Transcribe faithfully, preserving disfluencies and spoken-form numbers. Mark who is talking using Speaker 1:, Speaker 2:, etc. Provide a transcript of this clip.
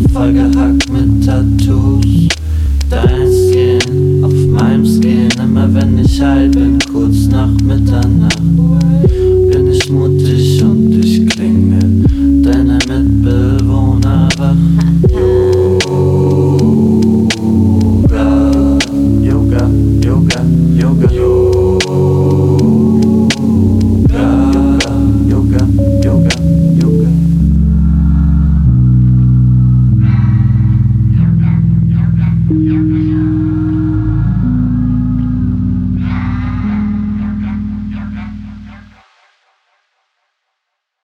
Speaker 1: vollgehackt mit Tattoos. Dein Skin auf meinem Skin, immer wenn ich high bin, kurz nach Mitternacht.